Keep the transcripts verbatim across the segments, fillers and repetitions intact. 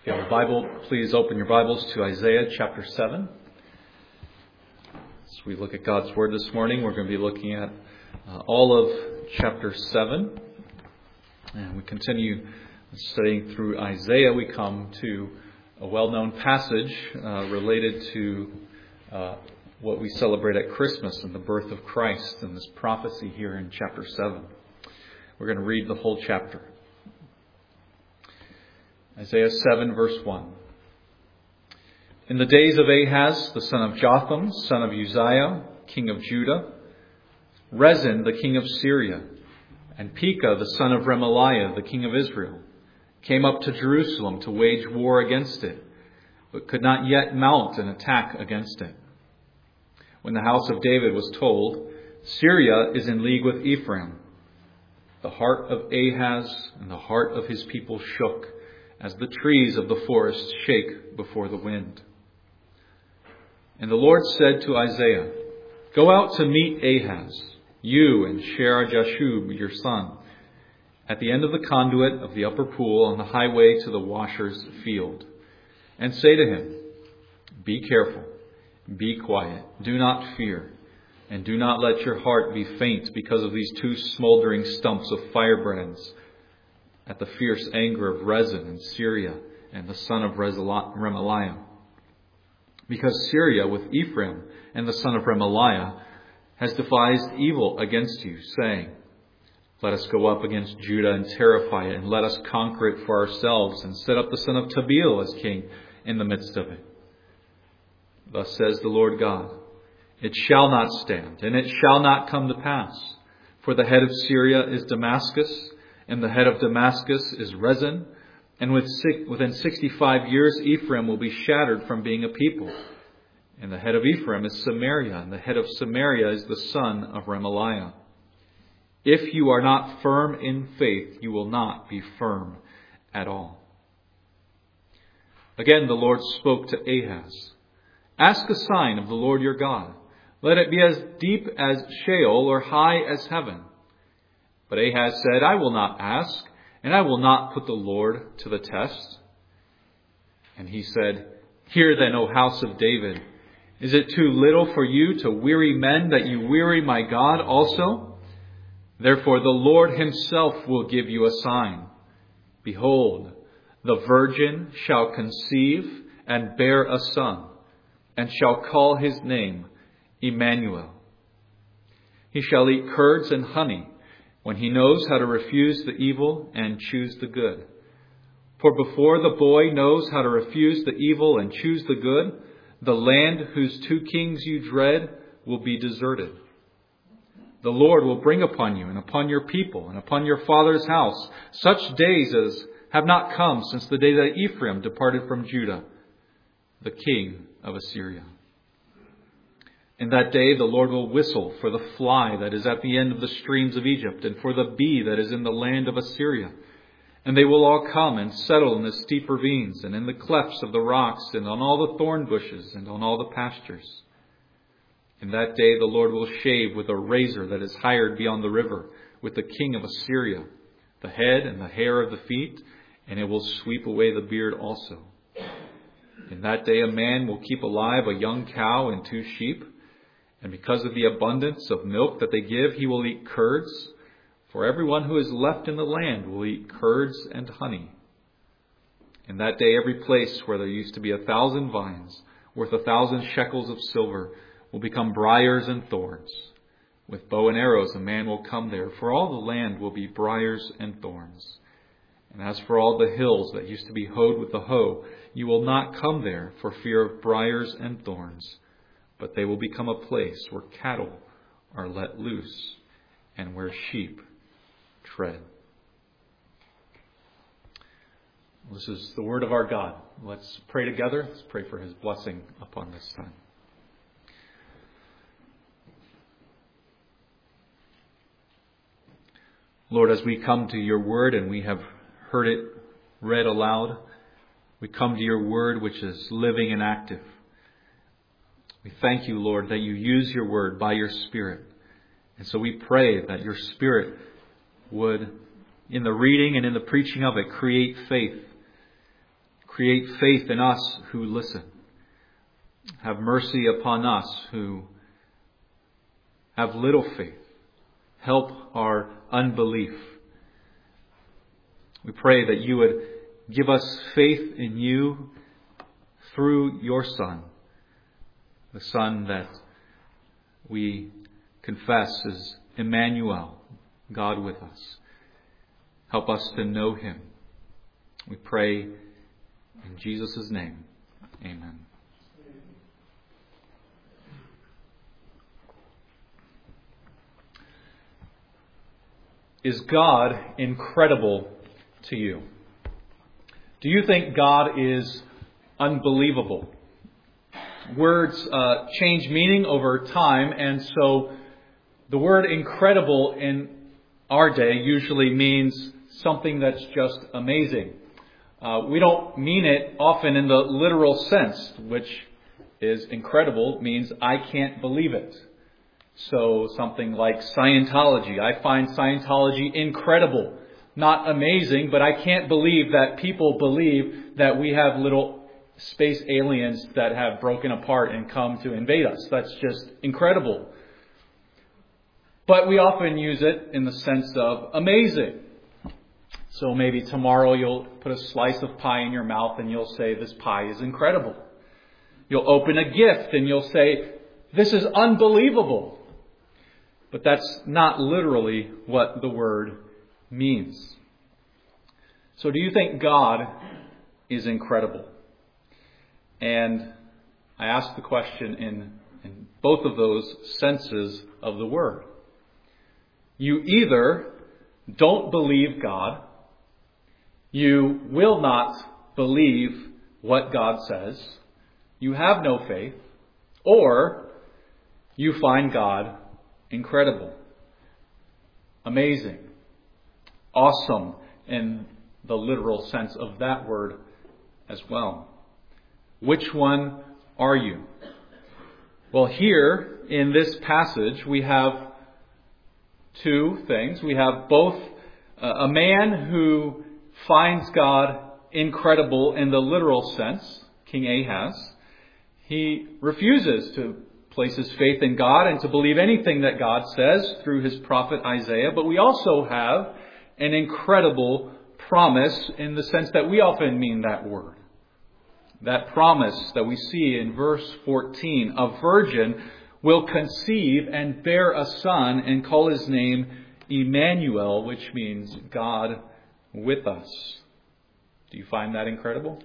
If you have a Bible, please open your Bibles to Isaiah chapter seven. As we look at God's Word this morning, we're going to be looking at uh, all of chapter seven. And we continue studying through Isaiah. We come to a well-known passage uh, related to uh, what we celebrate at Christmas and the birth of Christ and this prophecy here in chapter seven. We're going to read the whole chapter. Isaiah seven, verse one. In the days of Ahaz, the son of Jotham, son of Uzziah, king of Judah, Rezin, the king of Syria, and Pekah, the son of Remaliah, the king of Israel, came up to Jerusalem to wage war against it, but could not yet mount an attack against it. When the house of David was told, Syria is in league with Ephraim, the heart of Ahaz and the heart of his people shook, as the trees of the forest shake before the wind. And the Lord said to Isaiah, Go out to meet Ahaz, you and Shear-Jashub, your son, at the end of the conduit of the upper pool on the highway to the washer's field, and say to him, Be careful, be quiet, do not fear, and do not let your heart be faint because of these two smoldering stumps of firebrands, at the fierce anger of Rezin and Syria and the son of Remaliah. Because Syria with Ephraim and the son of Remaliah has devised evil against you, saying, Let us go up against Judah and terrify it, and let us conquer it for ourselves, and set up the son of Tabeel as king in the midst of it. Thus says the Lord God, It shall not stand, and it shall not come to pass, for the head of Syria is Damascus, and the head of Damascus is Rezin, and within sixty-five years Ephraim will be shattered from being a people. And the head of Ephraim is Samaria, and the head of Samaria is the son of Remaliah. If you are not firm in faith, you will not be firm at all. Again the Lord spoke to Ahaz, Ask a sign of the Lord your God. Let it be as deep as Sheol or high as heaven. But Ahaz said, I will not ask, and I will not put the Lord to the test. And he said, Hear then, O house of David, is it too little for you to weary men that you weary my God also? Therefore the Lord himself will give you a sign. Behold, the virgin shall conceive and bear a son, and shall call his name Emmanuel. He shall eat curds and honey, when he knows how to refuse the evil and choose the good. For before the boy knows how to refuse the evil and choose the good, the land whose two kings you dread will be deserted. The Lord will bring upon you and upon your people and upon your father's house such days as have not come since the day that Ephraim departed from Judah, the king of Assyria. In that day the Lord will whistle for the fly that is at the end of the streams of Egypt, and for the bee that is in the land of Assyria. And they will all come and settle in the steep ravines, and in the clefts of the rocks, and on all the thorn bushes, and on all the pastures. In that day the Lord will shave with a razor that is hired beyond the river, with the king of Assyria, the head and the hair of the feet, and it will sweep away the beard also. In that day a man will keep alive a young cow and two sheep, and because of the abundance of milk that they give, he will eat curds. For everyone who is left in the land will eat curds and honey. In that day, every place where there used to be a thousand vines, worth a thousand shekels of silver, will become briars and thorns. With bow and arrows, a man will come there, for all the land will be briars and thorns. And as for all the hills that used to be hoed with the hoe, you will not come there for fear of briars and thorns. But they will become a place where cattle are let loose and where sheep tread. This is the word of our God. Let's pray together. Let's pray for his blessing upon this time. Lord, as we come to your word and we have heard it read aloud, we come to your word which is living and active. We thank you, Lord, that you use your word by your Spirit. And so we pray that your Spirit would, in the reading and in the preaching of it, create faith, Create faith in us who listen. Have mercy upon us who have little faith. Help our unbelief. We pray that you would give us faith in you through your Son, the Son that we confess is Emmanuel, God with us. Help us to know Him. We pray in Jesus' name. Amen. Is God incredible to you? Do you think God is unbelievable? Words uh, change meaning over time, and so the word incredible in our day usually means something that's just amazing. Uh, we don't mean it often in the literal sense, which is incredible means I can't believe it. So something like Scientology. I find Scientology incredible. Not amazing, but I can't believe that people believe that we have little space aliens that have broken apart and come to invade us. That's just incredible. But we often use it in the sense of amazing. So maybe tomorrow you'll put a slice of pie in your mouth and you'll say, this pie is incredible. You'll open a gift and you'll say, this is unbelievable. But that's not literally what the word means. So do you think God is incredible? And I ask the question in, in both of those senses of the word. You either don't believe God, you will not believe what God says, you have no faith, or you find God incredible, amazing, awesome in the literal sense of that word as well. Which one are you? Well, here in this passage we have two things. We have both a man who finds God incredible in the literal sense, King Ahaz. He refuses to place his faith in God and to believe anything that God says through his prophet Isaiah. But we also have an incredible promise in the sense that we often mean that word. That promise that we see in verse fourteen, a virgin will conceive and bear a son and call his name Emmanuel, which means God with us. Do you find that incredible?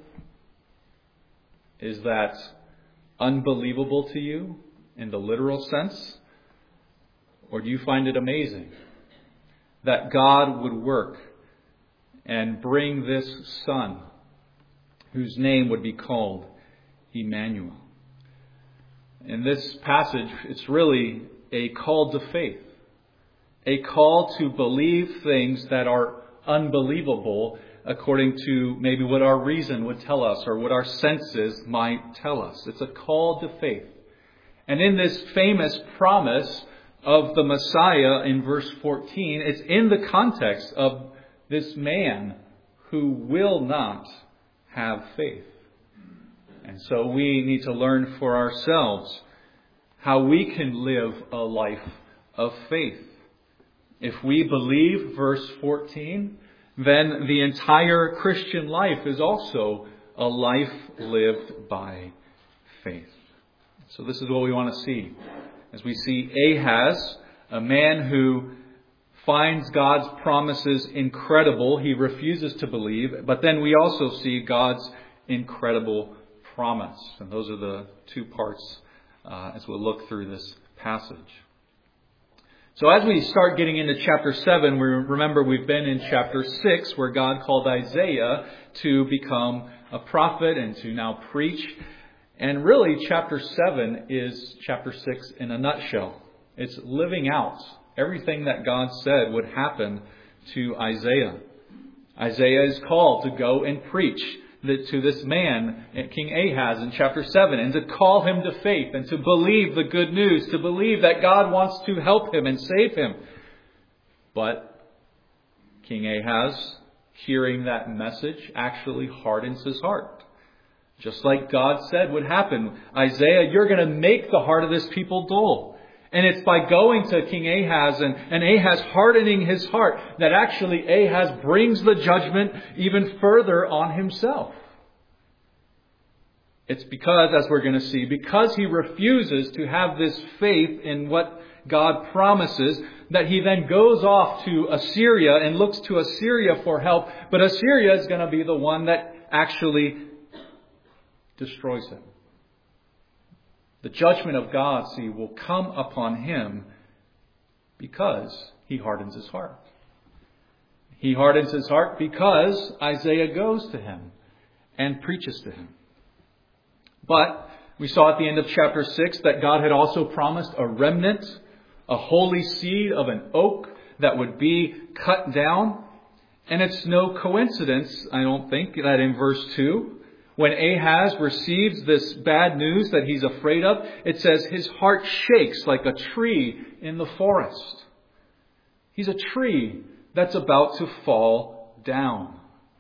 Is that unbelievable to you in the literal sense? Or do you find it amazing that God would work and bring this son whose name would be called Emmanuel? In this passage, it's really a call to faith, a call to believe things that are unbelievable according to maybe what our reason would tell us or what our senses might tell us. It's a call to faith. And in this famous promise of the Messiah in verse fourteen, it's in the context of this man who will not have faith. And so we need to learn for ourselves how we can live a life of faith. If we believe verse fourteen, then the entire Christian life is also a life lived by faith. So this is what we want to see. As we see Ahaz, a man who finds God's promises incredible, he refuses to believe. But then we also see God's incredible promise. And those are the two parts uh, as we'll look through this passage. So as we start getting into chapter seven, we remember we've been in chapter six, where God called Isaiah to become a prophet and to now preach. And really, chapter seven is chapter six in a nutshell. It's living out everything that God said would happen to Isaiah. Isaiah is called to go and preach to this man, King Ahaz, in chapter seven, and to call him to faith and to believe the good news, to believe that God wants to help him and save him. But King Ahaz hearing that message actually hardens his heart. Just like God said would happen. Isaiah, you're going to make the heart of this people dull. And it's by going to King Ahaz and, and Ahaz hardening his heart that actually Ahaz brings the judgment even further on himself. It's because, as we're going to see, because he refuses to have this faith in what God promises, that he then goes off to Assyria and looks to Assyria for help. But Assyria is going to be the one that actually destroys him. The judgment of God, see, will come upon him because he hardens his heart. He hardens his heart because Isaiah goes to him and preaches to him. But we saw at the end of chapter six that God had also promised a remnant, a holy seed of an oak that would be cut down. And it's no coincidence, I don't think, that in verse two, when Ahaz receives this bad news that he's afraid of, it says his heart shakes like a tree in the forest. He's a tree that's about to fall down.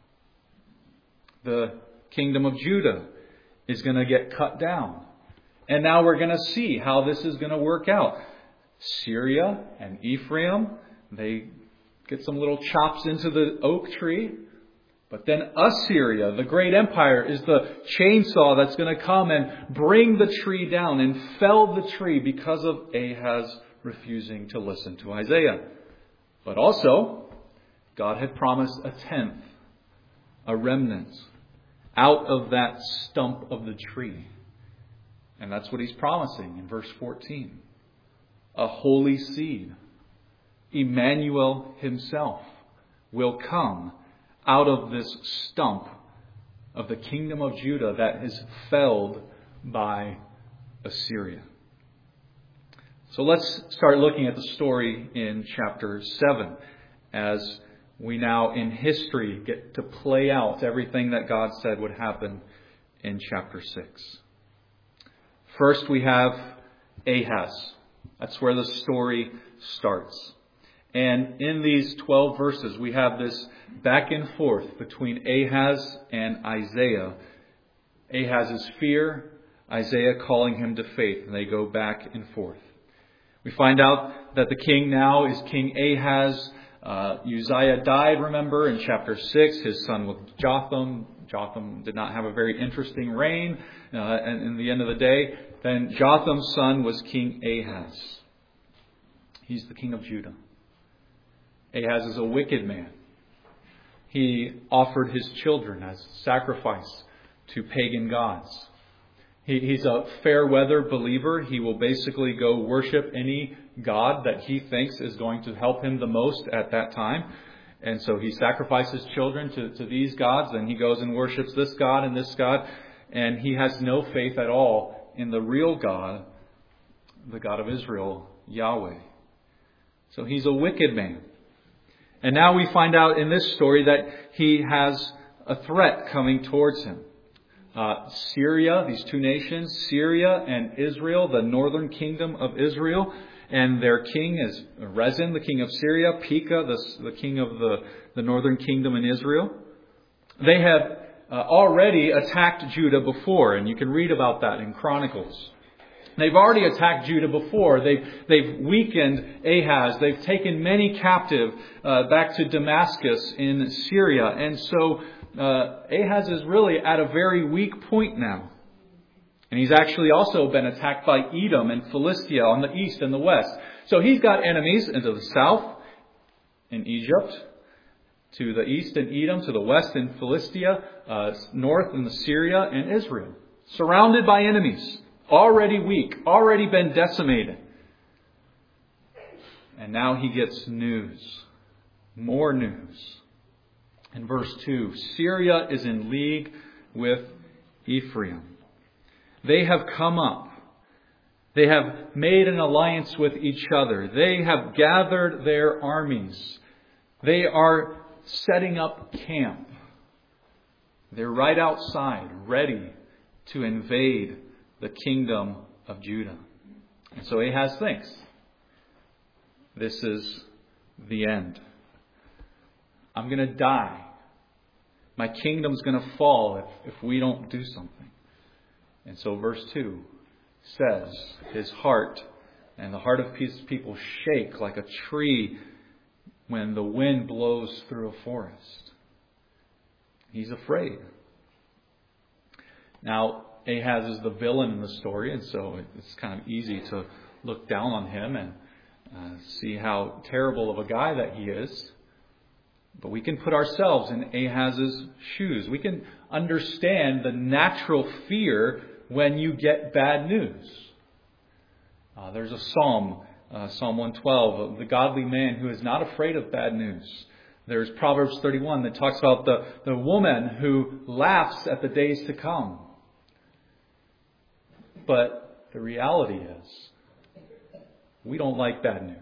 The kingdom of Judah is going to get cut down. And now we're going to see how this is going to work out. Syria and Ephraim, they get some little chops into the oak tree. But then Assyria, the great empire, is the chainsaw that's going to come and bring the tree down and fell the tree because of Ahaz refusing to listen to Isaiah. But also, God had promised a tenth, a remnant, out of that stump of the tree. And that's what he's promising in verse fourteen. A holy seed. Emmanuel himself will come out of this stump of the kingdom of Judah that is felled by Assyria. So let's start looking at the story in chapter seven as we now in history get to play out everything that God said would happen in chapter six. First we have Ahaz. That's where the story starts. And in these twelve verses, we have this back and forth between Ahaz and Isaiah. Ahaz's fear, Isaiah calling him to faith, and they go back and forth. We find out that the king now is King Ahaz. Uh, Uzziah died, remember, in chapter six. His son was Jotham. Jotham did not have a very interesting reign. Uh, and in the end of the day, then Jotham's son was King Ahaz. He's the king of Judah. Ahaz is a wicked man. He offered his children as sacrifice to pagan gods. He, he's a fair weather believer. He will basically go worship any god that he thinks is going to help him the most at that time. And so he sacrifices children to, to these gods, and he goes and worships this god and this god. And he has no faith at all in the real God, the God of Israel, Yahweh. So he's a wicked man. And now we find out in this story that he has a threat coming towards him. Uh, Syria, these two nations, Syria and Israel, the northern kingdom of Israel, and their king is Rezin, the king of Syria, Pekah, the, the king of the, the northern kingdom in Israel. They have uh, already attacked Judah before, and you can read about that in Chronicles. They've already attacked Judah before. They've, they've weakened Ahaz. They've taken many captive uh, back to Damascus in Syria. And so uh, Ahaz is really at a very weak point now. And he's actually also been attacked by Edom and Philistia on the east and the west. So he's got enemies into the south in Egypt, to the east in Edom, to the west in Philistia, uh, north in Syria and Israel. Surrounded by enemies. Already weak, already been decimated. And now he gets news. More news. In verse two, Syria is in league with Ephraim. They have come up. They have made an alliance with each other. They have gathered their armies. They are setting up camp. They're right outside, ready to invade the kingdom of Judah. And so Ahaz thinks, this is the end. I'm going to die My kingdom's going to fall if, if we don't do something. And so verse two says, his heart and the heart of his people shake like a tree when the wind blows through a forest. He's afraid. Now, Ahaz is the villain in the story, and so it's kind of easy to look down on him and uh, see how terrible of a guy that he is. But we can put ourselves in Ahaz's shoes. We can understand the natural fear when you get bad news. Uh, there's a psalm, uh, Psalm one twelve, of the godly man who is not afraid of bad news. There's Proverbs thirty-one that talks about the, the woman who laughs at the days to come. But the reality is, we don't like bad news.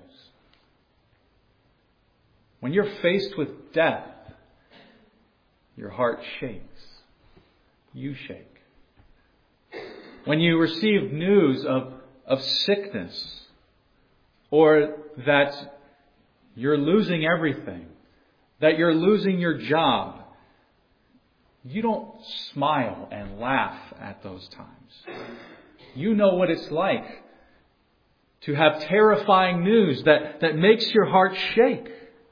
When you're faced with death, your heart shakes. You shake. When you receive news of, of sickness, or that you're losing everything, that you're losing your job, you don't smile and laugh at those times. You know what it's like to have terrifying news that, that makes your heart shake.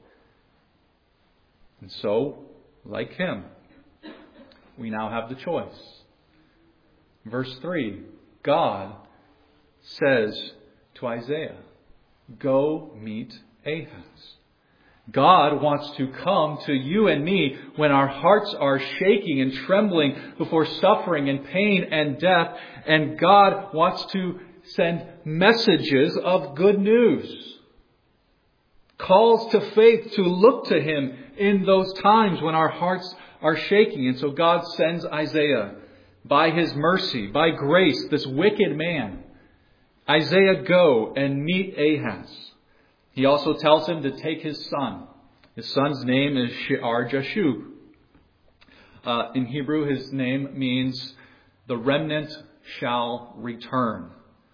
And so, like him, we now have the choice. Verse three, God says to Isaiah, go meet Ahaz. God wants to come to you and me when our hearts are shaking and trembling before suffering and pain and death. And God wants to send messages of good news. Calls to faith to look to Him in those times when our hearts are shaking. And so God sends Isaiah by His mercy, by grace, this wicked man. Isaiah, go and meet Ahaz. He also tells him to take his son. His son's name is Shear-Jashub. Uh, in Hebrew, his name means the remnant shall return.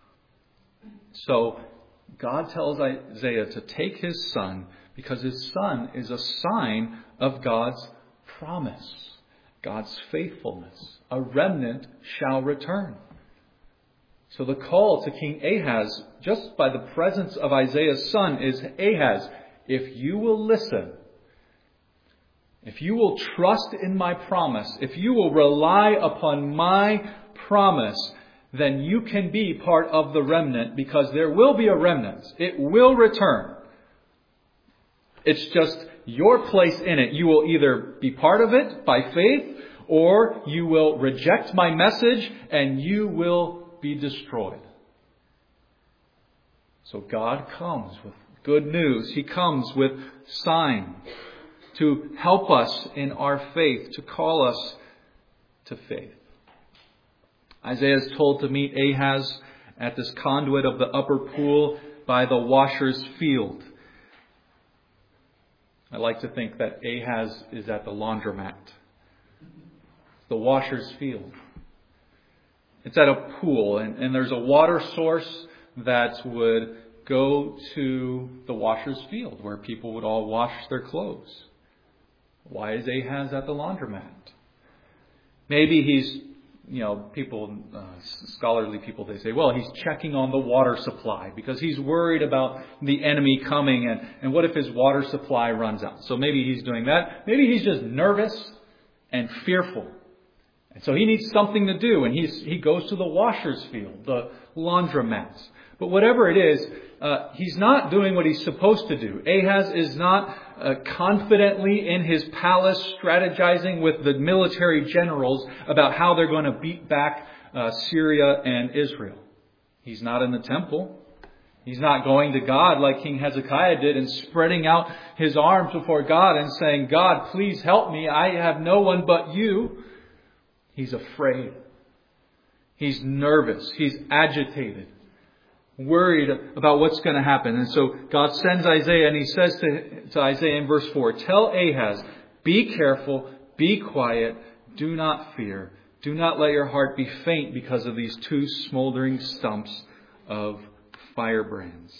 So God tells Isaiah to take his son because his son is a sign of God's promise, God's faithfulness. A remnant shall return. So the call to King Ahaz, just by the presence of Isaiah's son, is, Ahaz, if you will listen, if you will trust in my promise, if you will rely upon my promise, then you can be part of the remnant, because there will be a remnant. It will return. It's just your place in it. You will either be part of it by faith, or you will reject my message and you will be destroyed. So God comes with good news. He comes with sign to help us in our faith, to call us to faith. Isaiah is told to meet Ahaz at this conduit of the upper pool by the washer's field. I like to think that Ahaz is at the laundromat, the washer's field. It's at a pool, and, and there's a water source that would go to the washer's field where people would all wash their clothes. Why is Ahaz at the laundromat? Maybe he's, you know, people, uh, scholarly people, they say, well, he's checking on the water supply because he's worried about the enemy coming, and, and what if his water supply runs out? So maybe he's doing that. Maybe he's just nervous and fearful. And so he needs something to do, and he's, he goes to the washer's field, the laundromats. But whatever it is, uh, he's not doing what he's supposed to do. Ahaz is not uh, confidently in his palace strategizing with the military generals about how they're going to beat back uh, Syria and Israel. He's not in the temple. He's not going to God like King Hezekiah did and spreading out his arms before God and saying, God, please help me. I have no one but you. He's afraid. He's nervous. He's agitated. Worried about what's going to happen. And so God sends Isaiah, and he says to, to Isaiah in verse four, tell Ahaz, be careful, be quiet, do not fear. Do not let your heart be faint because of these two smoldering stumps of firebrands.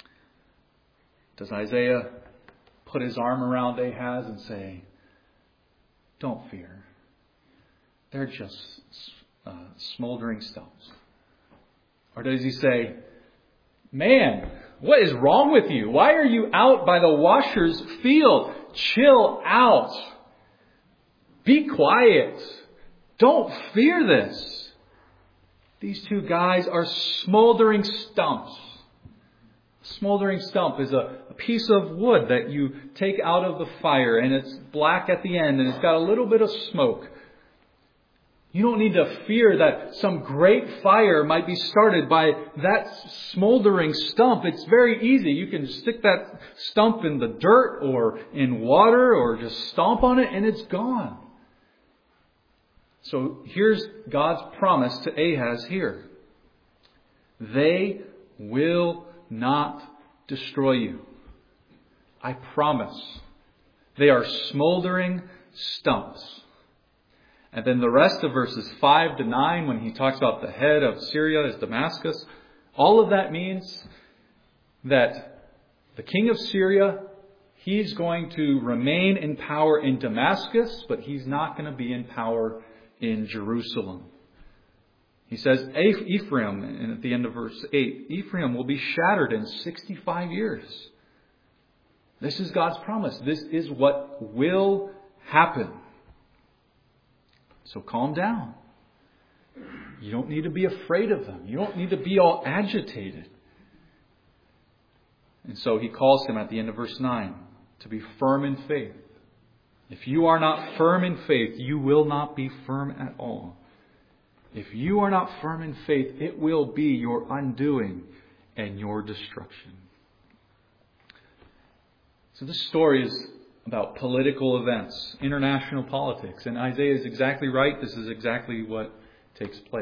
Does Isaiah put his arm around Ahaz and say, don't fear. They're just uh, smoldering stumps. Or does he say, man, what is wrong with you? Why are you out by the washer's field? Chill out. Be quiet. Don't fear this. These two guys are smoldering stumps. A smoldering stump is a, a piece of wood that you take out of the fire, and it's black at the end and it's got a little bit of smoke. You don't need to fear that some great fire might be started by that smoldering stump. It's very easy. You can stick that stump in the dirt or in water or just stomp on it and it's gone. So here's God's promise to Ahaz here. They will not destroy you. I promise. They are smoldering stumps. And then the rest of verses five to nine, when he talks about the head of Syria is Damascus, all of that means that the king of Syria, he's going to remain in power in Damascus, but he's not going to be in power in Jerusalem. He says Ephraim, and at the end of verse eight, Ephraim will be shattered in sixty-five years. This is God's promise. This is what will happen. So calm down. You don't need to be afraid of them. You don't need to be all agitated. And so he calls him at the end of verse nine to be firm in faith. If you are not firm in faith, you will not be firm at all. If you are not firm in faith, it will be your undoing and your destruction. So this story is about political events, international politics. And Isaiah is exactly right. This is exactly what takes place.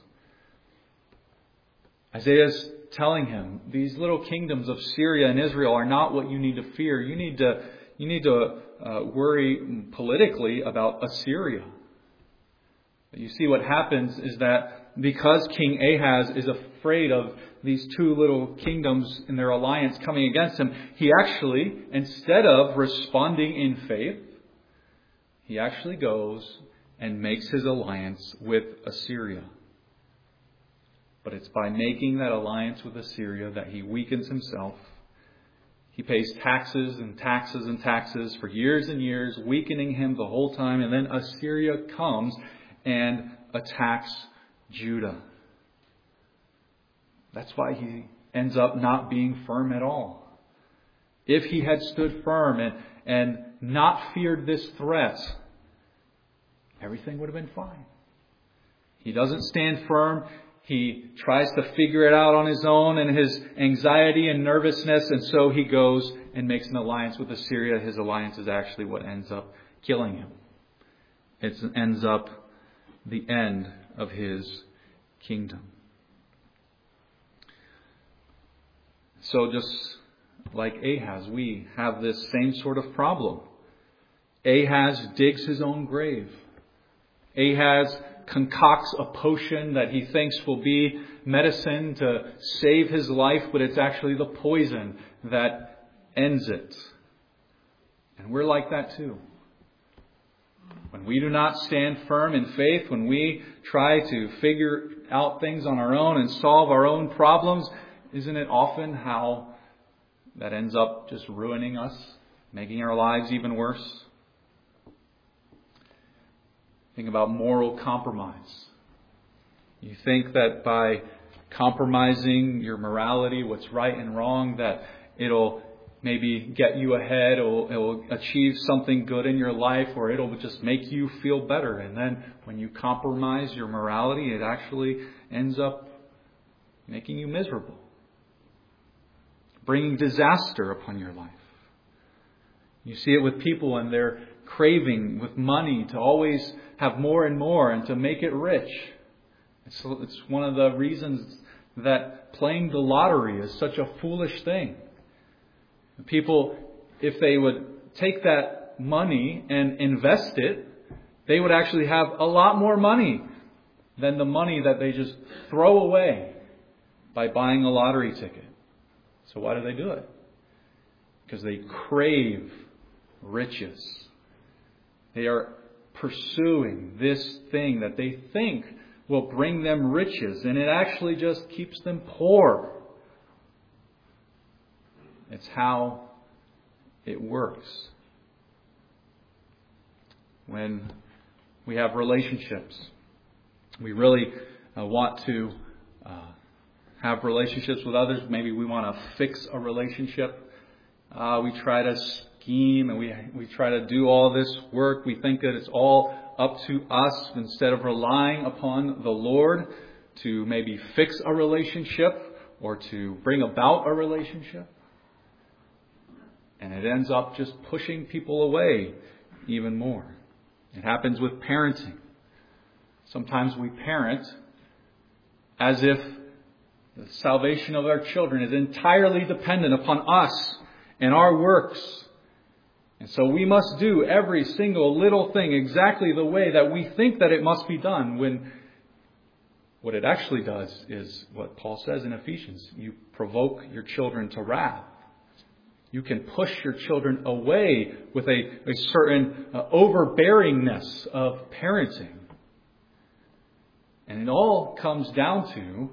Isaiah is telling him these little kingdoms of Syria and Israel are not what you need to fear. You need to, you need to uh, worry politically about Assyria. You see, what happens is that because King Ahaz is afraid of these two little kingdoms in their alliance coming against him, he actually, instead of responding in faith, he actually goes and makes his alliance with Assyria. But it's by making that alliance with Assyria that he weakens himself. He pays taxes and taxes and taxes for years and years, weakening him the whole time. And then Assyria comes and attacks Judah. That's why he ends up not being firm at all. If he had stood firm and, and not feared this threat, everything would have been fine. He doesn't stand firm. He tries to figure it out on his own and his anxiety and nervousness. And so he goes and makes an alliance with Assyria. His alliance is actually what ends up killing him. It ends up the end of his kingdom. So just like Ahaz, we have this same sort of problem. Ahaz digs his own grave. Ahaz concocts a potion that he thinks will be medicine to save his life, but it's actually the poison that ends it. And we're like that too. When we do not stand firm in faith, when we try to figure out things on our own and solve our own problems, isn't it often how that ends up just ruining us, making our lives even worse? Think about moral compromise. You think that by compromising your morality, what's right and wrong, that it'll maybe get you ahead, it'll, it'll achieve something good in your life, or it'll just make you feel better. And then when you compromise your morality, it actually ends up making you miserable, bringing disaster upon your life. You see it with people and their craving with money to always have more and more and to make it rich. It's, it's one of the reasons that playing the lottery is such a foolish thing. People, if they would take that money and invest it, they would actually have a lot more money than the money that they just throw away by buying a lottery ticket. So why do they do it? Because they crave riches. They are pursuing this thing that they think will bring them riches, and it actually just keeps them poor. It's how it works. When we have relationships, we really uh, want to uh, have relationships with others. Maybe we want to fix a relationship. Uh, we try to scheme and we we try to do all this work. We think that it's all up to us instead of relying upon the Lord to maybe fix a relationship or to bring about a relationship. And it ends up just pushing people away even more. It happens with parenting. Sometimes we parent as if the salvation of our children is entirely dependent upon us and our works. And so we must do every single little thing exactly the way that we think that it must be done, when what it actually does is what Paul says in Ephesians. You provoke your children to wrath. You can push your children away with a, a certain uh, overbearingness of parenting. And it all comes down to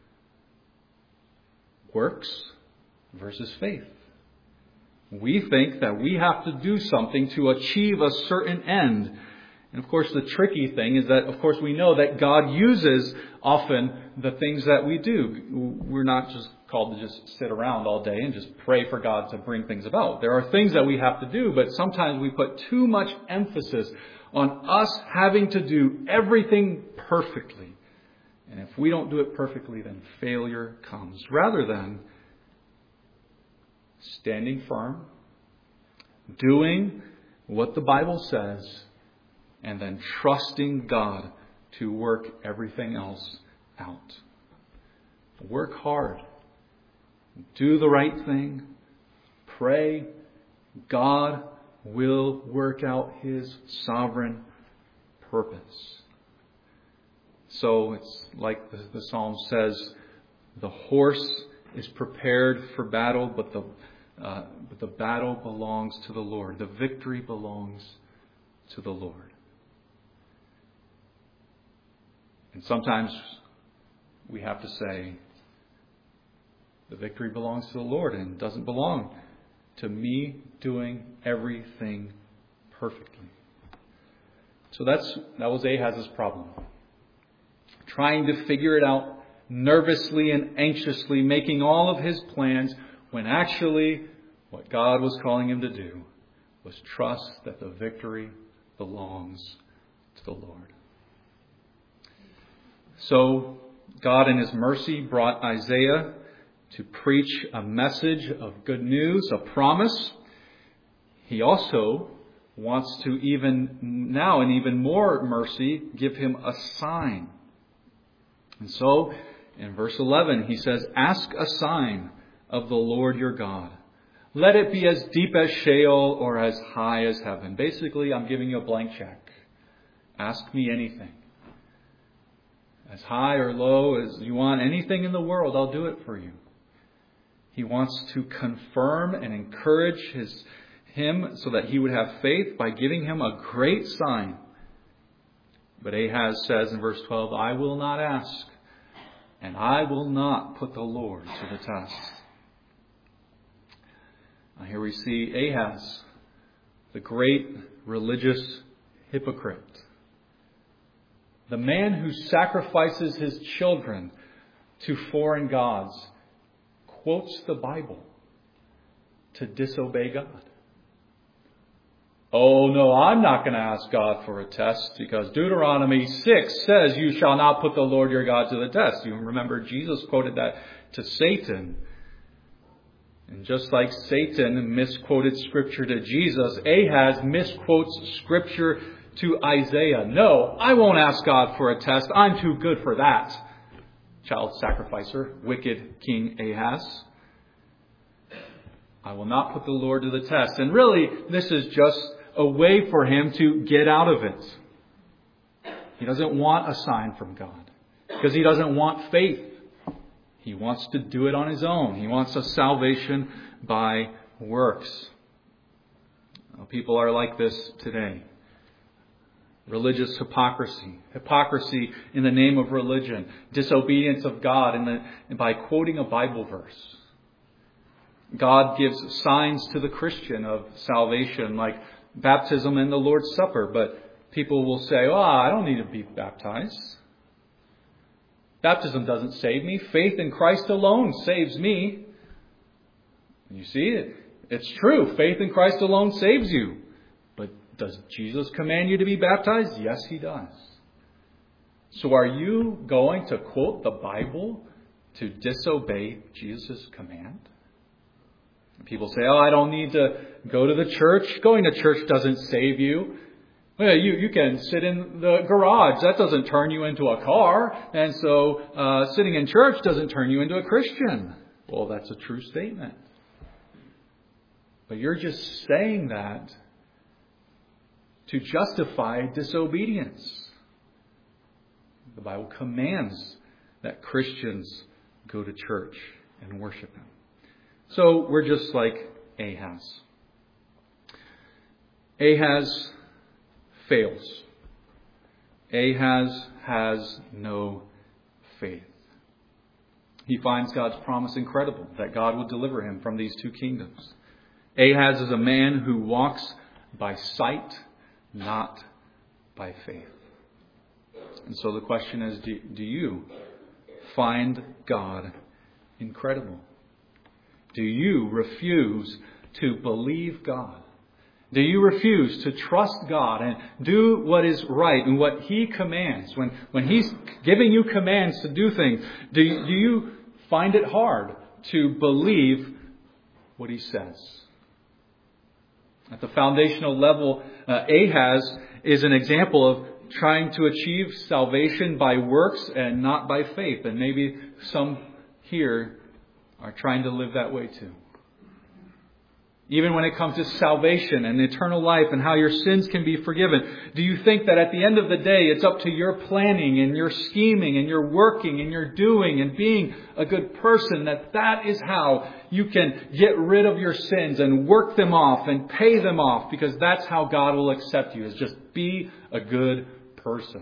works versus faith. We think that we have to do something to achieve a certain end. And of course, the tricky thing is that, of course, we know that God uses often the things that we do. We're not just called to just sit around all day and just pray for God to bring things about. There are things that we have to do, but sometimes we put too much emphasis on us having to do everything perfectly. And if we don't do it perfectly, then failure comes. Rather than standing firm, doing what the Bible says, and then trusting God to work everything else out. Work hard. Do the right thing. Pray. God will work out His sovereign purpose. So it's like the, the Psalm says, the horse is prepared for battle, but the uh, but the battle belongs to the Lord. The victory belongs to the Lord. And sometimes we have to say, the victory belongs to the Lord and doesn't belong to me doing everything perfectly. So that's that was Ahaz's problem. Trying to figure it out nervously and anxiously, making all of his plans, when actually what God was calling him to do was trust that the victory belongs to the Lord. So God in His mercy brought Isaiah to preach a message of good news, a promise. He also wants to, even now in even more mercy, give him a sign. And so in verse eleven, he says, "Ask a sign of the Lord your God. Let it be as deep as Sheol or as high as heaven." Basically, I'm giving you a blank check. Ask me anything. As high or low as you want, anything in the world, I'll do it for you. He wants to confirm and encourage his, him so that he would have faith by giving him a great sign. But Ahaz says in verse twelve, "I will not ask, and I will not put the Lord to the test." Now here we see Ahaz, the great religious hypocrite. The man who sacrifices his children to foreign gods quotes the Bible to disobey God. Oh no, I'm not going to ask God for a test, because Deuteronomy six says you shall not put the Lord your God to the test. You remember Jesus quoted that to Satan. And just like Satan misquoted Scripture to Jesus, Ahaz misquotes Scripture to Isaiah. No, I won't ask God for a test. I'm too good for that. Child sacrificer, wicked King Ahaz. I will not put the Lord to the test. And really, this is just a way for him to get out of it. He doesn't want a sign from God, because he doesn't want faith. He wants to do it on his own. He wants a salvation by works. People are like this today. religious hypocrisy, hypocrisy in the name of religion, disobedience of God in the, and by quoting a Bible verse. God gives signs to the Christian of salvation, like baptism and the Lord's Supper, but people will say, oh, I don't need to be baptized. Baptism doesn't save me. Faith in Christ alone saves me. You see, it, it's true. Faith in Christ alone saves you. But does Jesus command you to be baptized? Yes, He does. So are you going to quote the Bible to disobey Jesus' command? People say, oh, I don't need to go to the church. Going to church doesn't save you. Well, you, you can sit in the garage. That doesn't turn you into a car. And so uh, sitting in church doesn't turn you into a Christian. Well, that's a true statement. But you're just saying that to justify disobedience. The Bible commands that Christians go to church and worship Him. So we're just like Ahaz. Ahaz fails. Ahaz has no faith. He finds God's promise incredible, that God will deliver him from these two kingdoms. Ahaz is a man who walks by sight, not by faith. And so the question is, do, do you find God incredible? Do you refuse to believe God? Do you refuse to trust God and do what is right and what He commands? When, when He's giving you commands to do things, do you, do you find it hard to believe what He says? At the foundational level, uh, Ahaz is an example of trying to achieve salvation by works and not by faith. And maybe some here are trying to live that way too. Even when it comes to salvation and eternal life and how your sins can be forgiven, do you think that at the end of the day it's up to your planning and your scheming and your working and your doing and being a good person, that that is how you can get rid of your sins and work them off and pay them off, because that's how God will accept you, is just be a good person?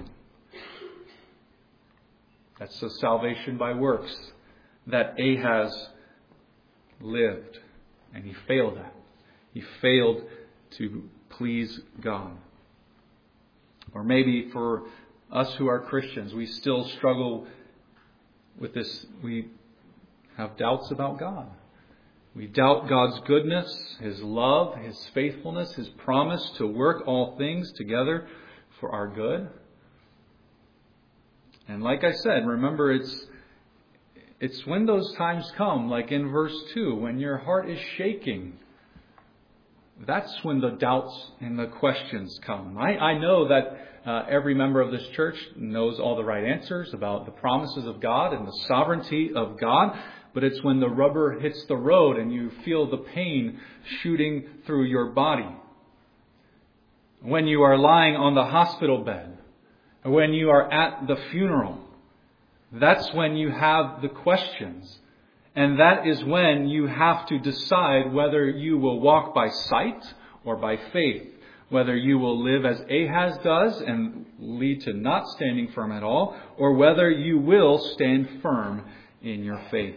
That's the salvation by works that Ahaz lived, and he failed at. He failed to please God. Or maybe for us who are Christians, we still struggle with this. We have doubts about God. We doubt God's goodness, His love, His faithfulness, His promise to work all things together for our good. And like I said, remember, it's it's when those times come, like in verse two, when your heart is shaking, that's when the doubts and the questions come. I, I know that uh, every member of this church knows all the right answers about the promises of God and the sovereignty of God. But it's when the rubber hits the road and you feel the pain shooting through your body. When you are lying on the hospital bed. When you are at the funeral. That's when you have the questions. And that is when you have to decide whether you will walk by sight or by faith. Whether you will live as Ahaz does and lead to not standing firm at all, or whether you will stand firm in your faith.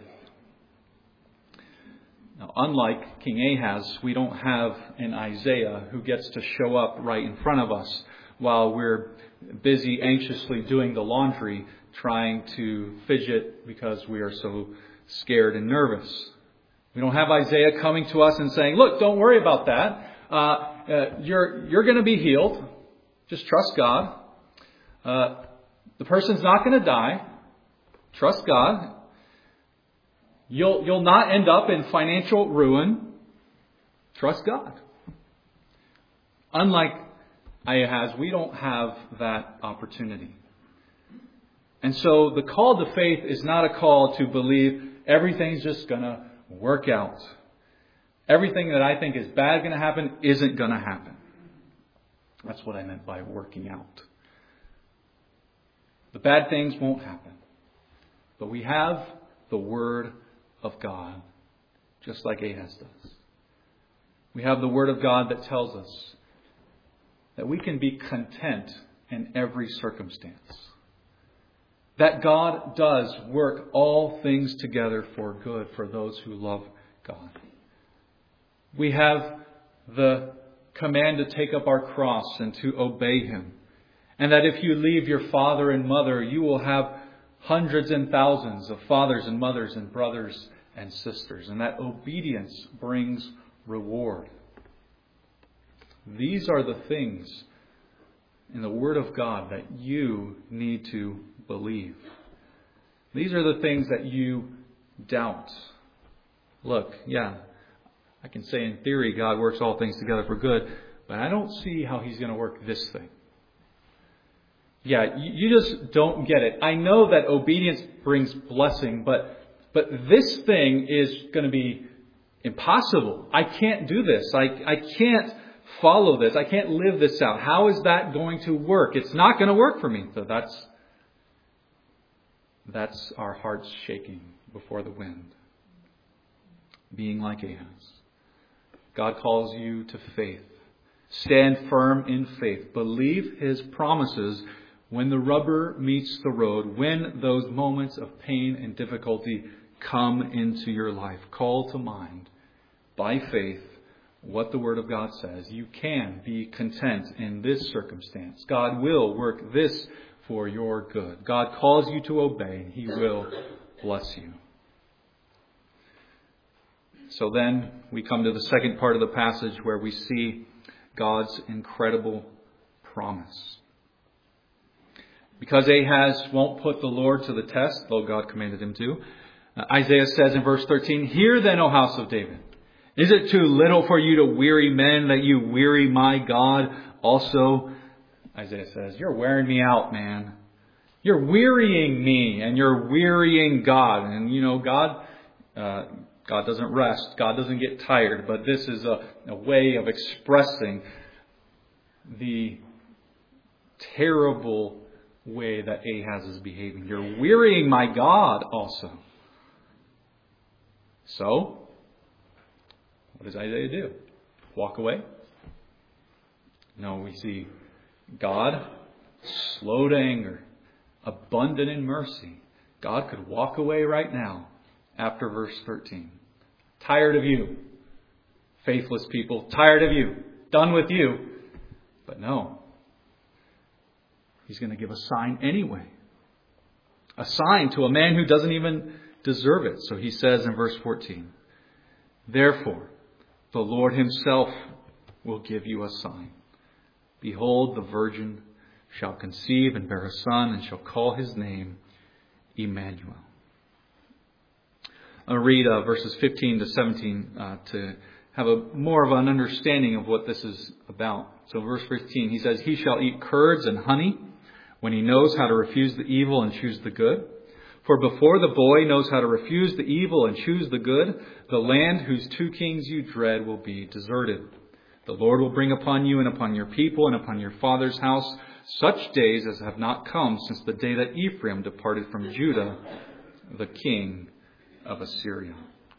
Now, unlike King Ahaz, we don't have an Isaiah who gets to show up right in front of us while we're busy anxiously doing the laundry, trying to fidget because we are so scared and nervous. We don't have Isaiah coming to us and saying, look, don't worry about that. Uh, uh, you're you're going to be healed. Just trust God. Uh, the person's not going to die. Trust God. You'll you'll not end up in financial ruin. Trust God. Unlike Ahaz, we don't have that opportunity. And so the call to faith is not a call to believe everything's just going to work out. Everything that I think is bad going to happen isn't going to happen. That's what I meant by working out. The bad things won't happen. But we have the Word of God, just like Ahaz does. We have the Word of God that tells us that we can be content in every circumstance. That God does work all things together for good for those who love God. We have the command to take up our cross and to obey Him. And that if you leave your father and mother, you will have hundreds and thousands of fathers and mothers and brothers and sisters. And that obedience brings reward. These are the things in the Word of God that you need to believe. These are the things that you doubt. Look, yeah, I can say in theory God works all things together for good, but I don't see how He's going to work this thing. Yeah, you just don't get it. I know that obedience brings blessing, but but this thing is going to be impossible. I can't do this. I, I can't follow this. I can't live this out. How is that going to work? It's not going to work for me. So that's that's our hearts shaking before the wind. Being like Ahaz. God calls you to faith. Stand firm in faith. Believe His promises when the rubber meets the road, when those moments of pain and difficulty come into your life. Call to mind, by faith, what the Word of God says. You can be content in this circumstance. God will work this for your good. God calls you to obey, and He will bless you. So then we come to the second part of the passage where we see God's incredible promise. Because Ahaz won't put the Lord to the test, though God commanded him to, uh, Isaiah says in verse thirteen, "Hear then, O house of David, is it too little for you to weary men that you weary my God also?" Isaiah says, "You're wearing me out, man. You're wearying me and you're wearying God." And you know, God, uh, God doesn't rest. God doesn't get tired. But this is a, a way of expressing the terrible way that Ahaz is behaving. You're wearying my God also. So, what does Isaiah do? Walk away? No, we see God slow to anger, abundant in mercy. God could walk away right now after verse thirteen. Tired of you, faithless people. Tired of you. Done with you. But no. He's going to give a sign anyway. A sign to a man who doesn't even deserve it. So he says in verse fourteen, "Therefore, the Lord Himself will give you a sign. Behold, the virgin shall conceive and bear a son, and shall call his name Emmanuel." I'll read uh, verses fifteen to seventeen uh, to have a more of an understanding of what this is about. So verse fifteen, he says, "He shall eat curds and honey when he knows how to refuse the evil and choose the good. For before the boy knows how to refuse the evil and choose the good, the land whose two kings you dread will be deserted. The Lord will bring upon you and upon your people and upon your father's house such days as have not come since the day that Ephraim departed from Judah, the king of Assyria."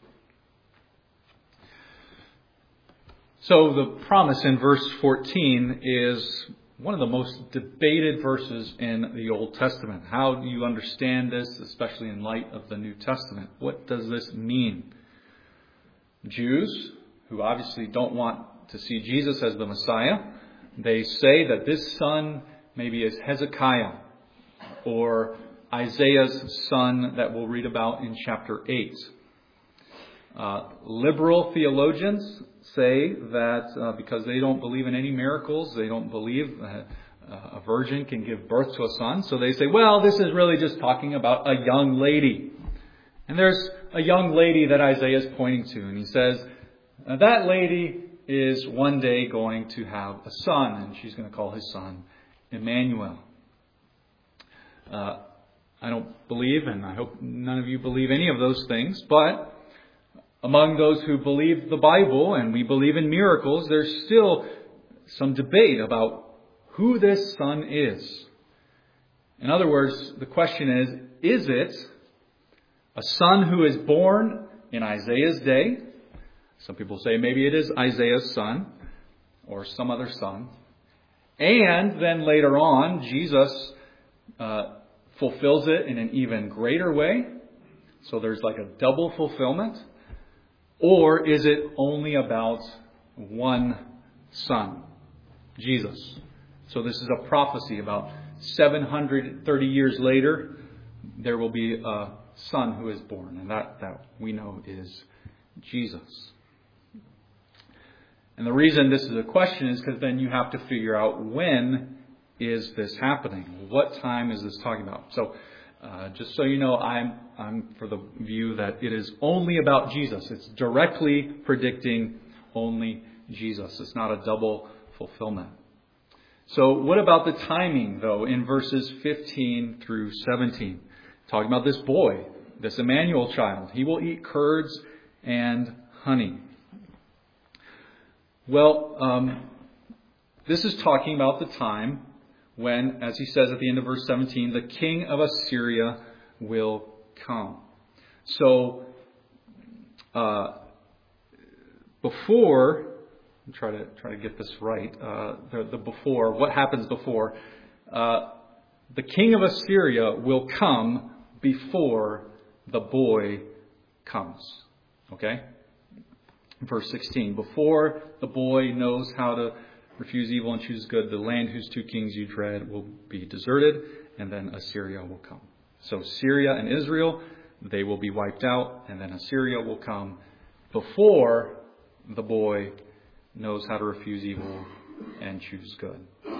So the promise in verse fourteen is one of the most debated verses in the Old Testament. How do you understand this, especially in light of the New Testament? What does this mean? Jews, who obviously don't want to see Jesus as the Messiah, they say that this son maybe is Hezekiah or Isaiah's son that we'll read about in chapter eight. Uh, liberal theologians say that uh, because they don't believe in any miracles, they don't believe that uh, a virgin can give birth to a son. So they say, well, this is really just talking about a young lady. And there's a young lady that Isaiah is pointing to. And he says, that lady is one day going to have a son. And she's going to call his son Emmanuel. Uh, I don't believe, and I hope none of you believe any of those things, but among those who believe the Bible and we believe in miracles, there's still some debate about who this son is. In other words, the question is, is it a son who is born in Isaiah's day? Some people say maybe it is Isaiah's son or some other son. And then later on, Jesus uh, fulfills it in an even greater way. So there's like a double fulfillment. Or is it only about one son, Jesus? So this is a prophecy about seven hundred thirty years later, there will be a son who is born. And that, that we know is Jesus. And the reason this is a question is because then you have to figure out, when is this happening? What time is this talking about? So uh, just so you know, I'm, I'm for the view that it is only about Jesus. It's directly predicting only Jesus. It's not a double fulfillment. So what about the timing, though, in verses fifteen through seventeen? Talking about this boy, this Emmanuel child. He will eat curds and honey. Well, um, this is talking about the time when, as he says at the end of verse seventeen, the king of Assyria will come. So, uh, before, I'll try to try to get this right. Uh, the, the before, what happens before? Uh, the king of Assyria will come before the boy comes. Okay? Verse sixteen, before the boy knows how to refuse evil and choose good, the land whose two kings you dread will be deserted, and then Assyria will come. So Syria and Israel, they will be wiped out, and then Assyria will come before the boy knows how to refuse evil and choose good.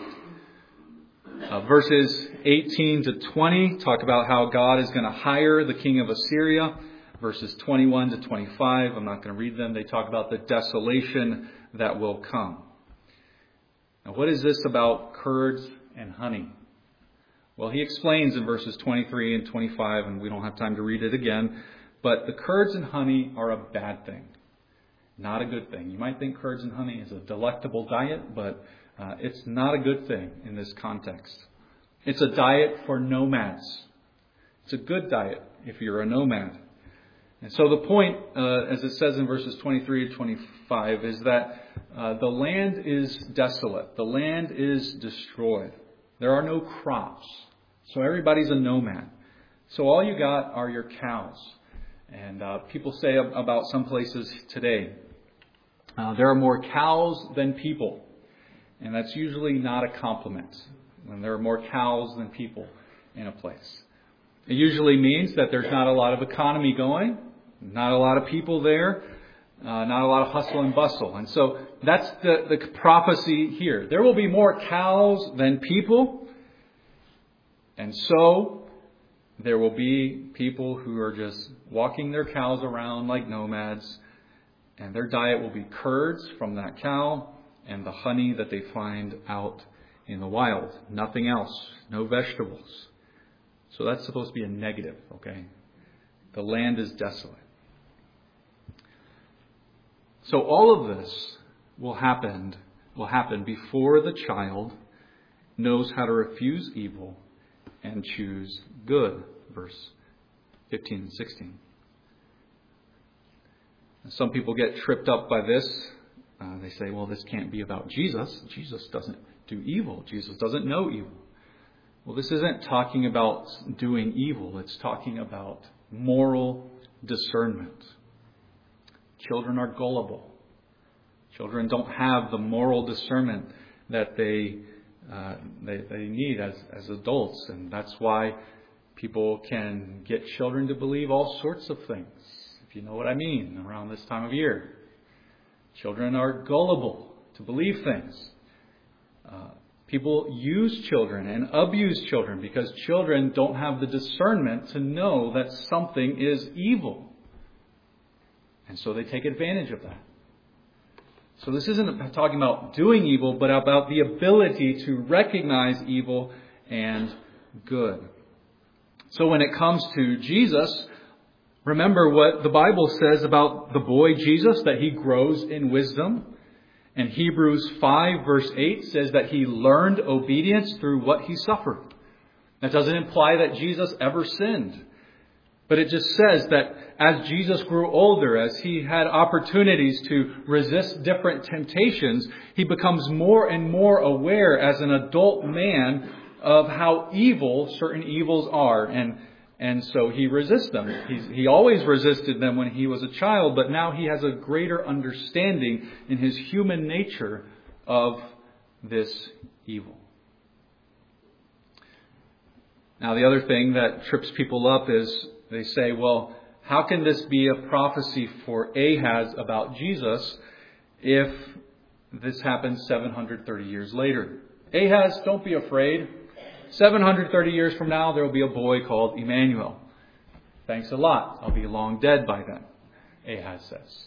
Uh, verses eighteen to twenty talk about how God is going to hire the king of Assyria. Verses twenty-one to twenty-five, I'm not going to read them. They talk about the desolation that will come. Now, what is this about curds and honey? Well, he explains in verses twenty-three and twenty-five, and we don't have time to read it again, but the curds and honey are a bad thing, not a good thing. You might think curds and honey is a delectable diet, but uh, it's not a good thing in this context. It's a diet for nomads. It's a good diet if you're a nomad. And so the point, uh, as it says in verses twenty-three to twenty-five, is that uh, the land is desolate. The land is destroyed. There are no crops. So everybody's a nomad. So all you got are your cows. And uh, people say about some places today, uh, there are more cows than people. And that's usually not a compliment, when there are more cows than people in a place. It usually means that there's not a lot of economy going. Not a lot of people there, uh, not a lot of hustle and bustle. And so that's the, the prophecy here. There will be more cows than people. And so there will be people who are just walking their cows around like nomads. And their diet will be curds from that cow and the honey that they find out in the wild. Nothing else. No vegetables. So that's supposed to be a negative, okay? The land is desolate. So all of this will happen, will happen before the child knows how to refuse evil and choose good. Verse fifteen and sixteen. Some people get tripped up by this. Uh, they say, well, this can't be about Jesus. Jesus doesn't do evil. Jesus doesn't know evil. Well, this isn't talking about doing evil. It's talking about moral discernment. Children are gullible. Children don't have the moral discernment that they uh, they, they need as, as adults. And that's why people can get children to believe all sorts of things, if you know what I mean, around this time of year. Children are gullible to believe things. Uh, people use children and abuse children because children don't have the discernment to know that something is evil. And so they take advantage of that. So this isn't talking about doing evil, but about the ability to recognize evil and good. So when it comes to Jesus, remember what the Bible says about the boy Jesus, that he grows in wisdom. And Hebrews five verse eight says that he learned obedience through what he suffered. That doesn't imply that Jesus ever sinned. But it just says that as Jesus grew older, as he had opportunities to resist different temptations, he becomes more and more aware as an adult man of how evil certain evils are. And, and so he resists them. He's, he always resisted them when he was a child, but now he has a greater understanding in his human nature of this evil. Now, the other thing that trips people up is they say, well, how can this be a prophecy for Ahaz about Jesus if this happens seven hundred thirty years later? Ahaz, don't be afraid. seven hundred thirty years from now, there will be a boy called Emmanuel. Thanks a lot. I'll be long dead by then, Ahaz says.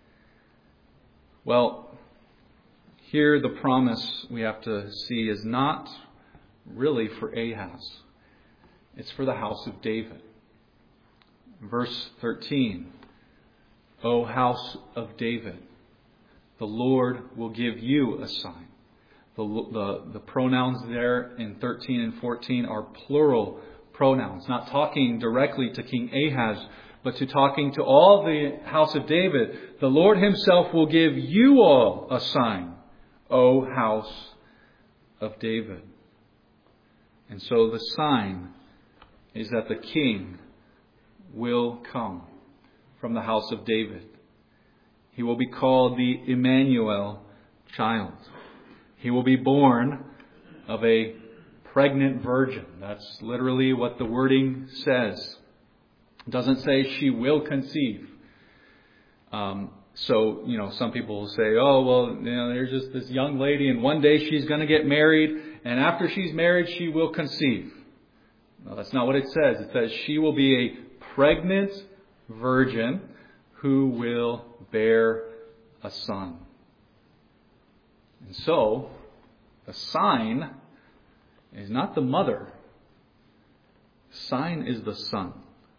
Well, here the promise we have to see is not really for Ahaz. It's for the house of David. Verse thirteen, O house of David, the Lord will give you a sign. The, the, the pronouns there in thirteen and fourteen are plural pronouns, not talking directly to King Ahaz, but to talking to all the house of David. The Lord himself will give you all a sign, O house of David. And so the sign is that the king will come from the house of David. He will be called the Emmanuel child. He will be born of a pregnant virgin. That's literally what the wording says. It doesn't say she will conceive. Um, so, you know, some people will say, oh, well, you know, there's just this young lady and one day she's going to get married. And after she's married, she will conceive. No, that's not what it says. It says she will be a pregnant virgin who will bear a son. And so, the sign is not the mother. The sign is the son.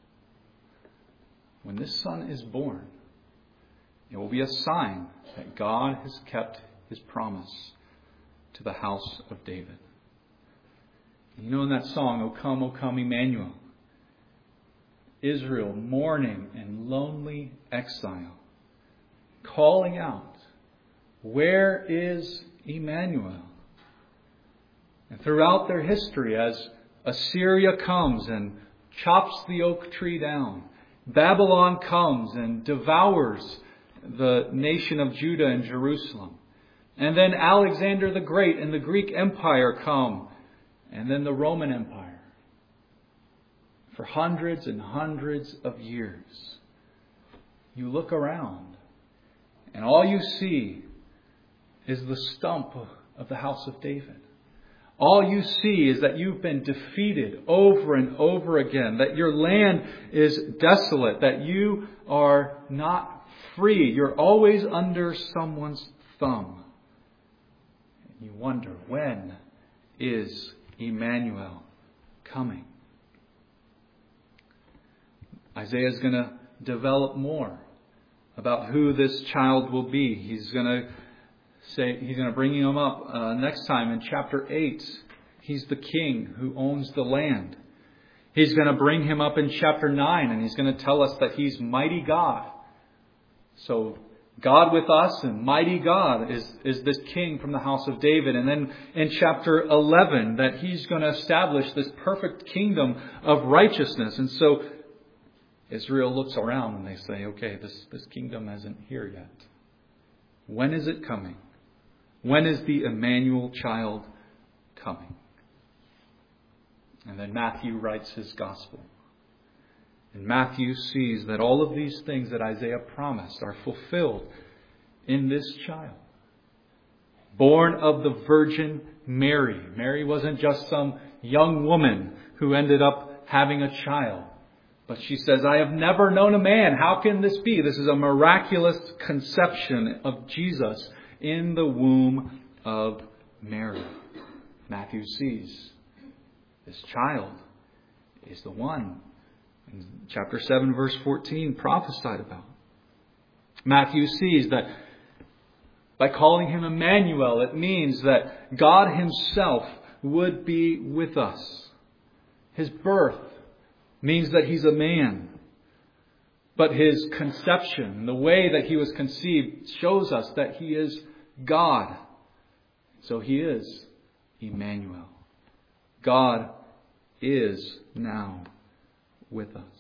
When this son is born, it will be a sign that God has kept his promise to the house of David. You know in that song, O come, O come, Emmanuel, Israel mourning in lonely exile, calling out, where is Emmanuel? And throughout their history, as Assyria comes and chops the oak tree down, Babylon comes and devours the nation of Judah and Jerusalem. And then Alexander the Great and the Greek Empire come. And then the Roman Empire. For hundreds and hundreds of years, you look around and all you see is the stump of the house of David. All you see is that you've been defeated over and over again, that your land is desolate, that you are not free. You're always under someone's thumb. And you wonder, when is Emmanuel coming? Isaiah is going to develop more about who this child will be. He's going to say, he's going to bring him up uh, next time in chapter eight. He's the king who owns the land. He's going to bring him up in chapter nine, and he's going to tell us that he's mighty God. So God with us and mighty God is, is this king from the house of David. And then in chapter eleven, that he's going to establish this perfect kingdom of righteousness. And so Israel looks around and they say, okay, this, this kingdom isn't here yet. When is it coming? When is the Emmanuel child coming? And then Matthew writes his gospel. And Matthew sees that all of these things that Isaiah promised are fulfilled in this child. Born of the Virgin Mary. Mary wasn't just some young woman who ended up having a child. But she says, I have never known a man. How can this be? This is a miraculous conception of Jesus in the womb of Mary. Matthew sees this child is the one in chapter seven, verse fourteen, prophesied about. Matthew sees that by calling him Emmanuel, it means that God himself would be with us. His birth means that he's a man. But his conception, the way that he was conceived, shows us that he is God. So he is Emmanuel. God is now with us.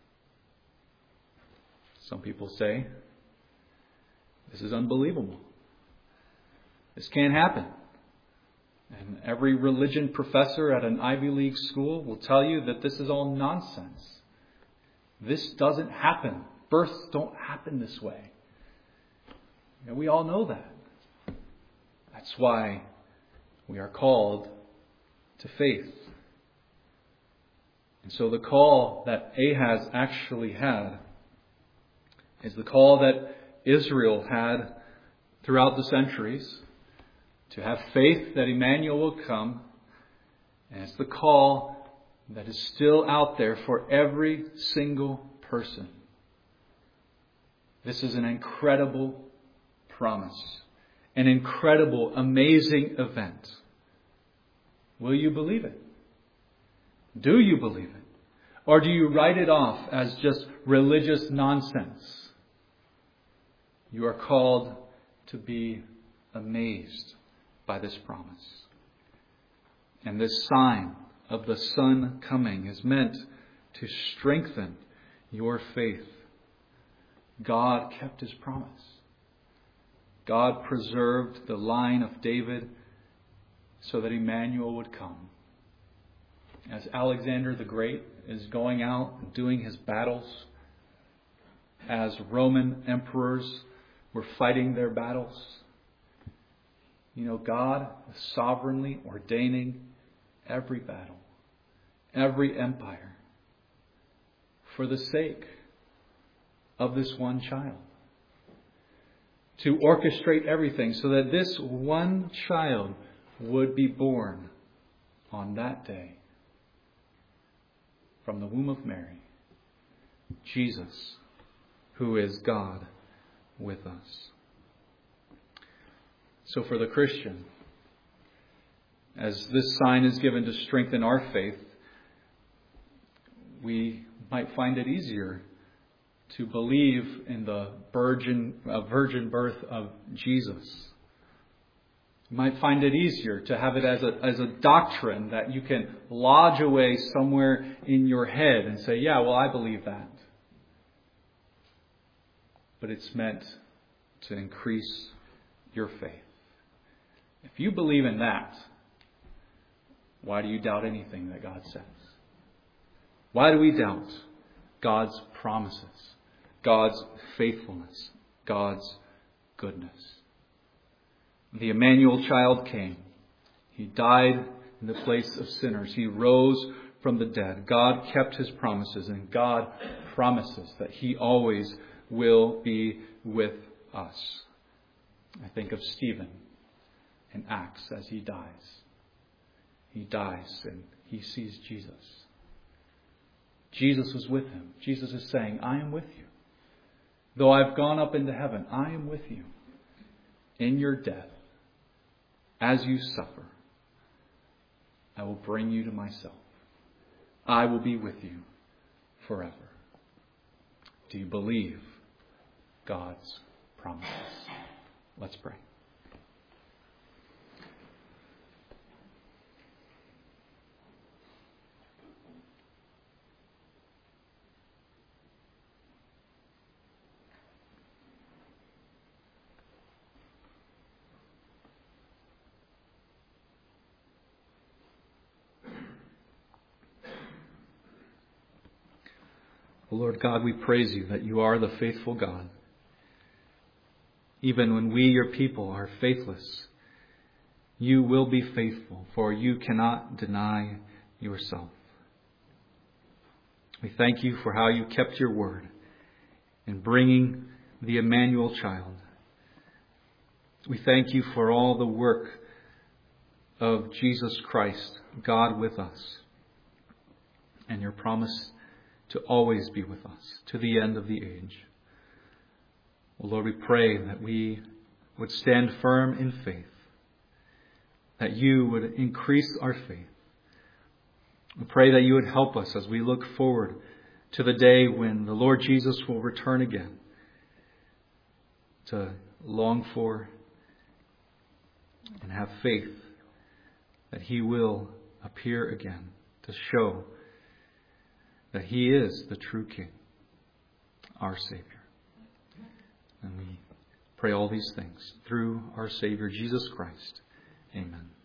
Some people say, this is unbelievable. This can't happen. And every religion professor at an Ivy League school will tell you that this is all nonsense. This doesn't happen. Births don't happen this way. And we all know that. That's why we are called to faith. And so the call that Ahaz actually had is the call that Israel had throughout the centuries, to have faith that Emmanuel will come. And it's the call that is still out there for every single person. This is an incredible promise. An incredible, amazing event. Will you believe it? Do you believe it? Or do you write it off as just religious nonsense? You are called to be amazed by this promise. And this sign of the Son coming is meant to strengthen your faith. God kept his promise. God preserved the line of David so that Emmanuel would come. As Alexander the Great is going out and doing his battles, as Roman emperors were fighting their battles, you know, God is sovereignly ordaining every battle, every empire, for the sake of this one child. To orchestrate everything so that this one child would be born on that day from the womb of Mary, Jesus, who is God with us. So for the Christian, as this sign is given to strengthen our faith, we might find it easier to believe in the virgin, uh, virgin birth of Jesus. You might find it easier to have it as a, as a doctrine that you can lodge away somewhere in your head and say, yeah, well, I believe that. But it's meant to increase your faith. If you believe in that, why do you doubt anything that God says? Why do we doubt God's promises, God's faithfulness, God's goodness? The Emmanuel child came. He died in the place of sinners. He rose from the dead. God kept his promises, and God promises that he always will be with us. I think of Stephen in Acts as he dies. He dies and he sees Jesus. Jesus was with him. Jesus is saying, I am with you. Though I've gone up into heaven, I am with you in your death. As you suffer, I will bring you to myself. I will be with you forever. Do you believe God's promises? Let's pray. Lord God, we praise you that you are the faithful God. Even when we, your people, are faithless, you will be faithful, for you cannot deny yourself. We thank you for how you kept your word in bringing the Emmanuel child. We thank you for all the work of Jesus Christ, God with us, and your promise to always be with us to the end of the age. Well, Lord, we pray that we would stand firm in faith, that you would increase our faith. We pray that you would help us as we look forward to the day when the Lord Jesus will return again, to long for and have faith that He will appear again to show that He is the true King, our Savior. And we pray all these things through our Savior, Jesus Christ. Amen.